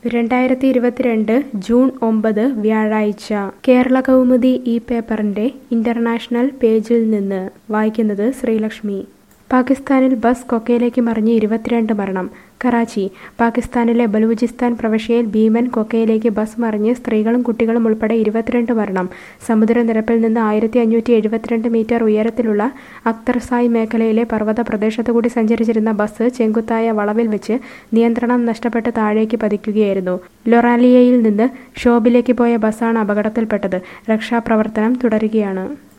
2022 June 9 വ്യാഴാഴ്ച കേരള കൗമുദി ഈ പേപ്പറിന്റെ ഇന്റർനാഷണൽ പേജിൽ നിന്ന് വായിക്കുന്നത് ശ്രീലക്ഷ്മി. പാകിസ്ഥാനിൽ ബസ് കൊക്കയിലേക്ക് മറിഞ്ഞ് 22 മരണം. കറാച്ചി. പാകിസ്ഥാനിലെ ബലൂചിസ്ഥാൻ പ്രവിശ്യയിൽ ഭീമൻ കൊക്കയിലേക്ക് ബസ് മറിഞ്ഞ് സ്ത്രീകളും കുട്ടികളും ഉൾപ്പെടെ 22 മരണം. സമുദ്രനിരപ്പിൽ നിന്ന് 1572 മീറ്റർ ഉയരത്തിലുള്ള അക്തർസായ് മേഖലയിലെ പർവ്വത പ്രദേശത്തുകൂടി സഞ്ചരിച്ചിരുന്ന ബസ് ചെങ്കുത്തായ വളവിൽ വെച്ച് നിയന്ത്രണം നഷ്ടപ്പെട്ട് താഴേക്ക് പതിക്കുകയായിരുന്നു. ലൊറാലിയയിൽ നിന്ന് ഷോബിലേക്ക് പോയ ബസ്സാണ് അപകടത്തിൽപ്പെട്ടത്. രക്ഷാപ്രവർത്തനം തുടരുകയാണ്.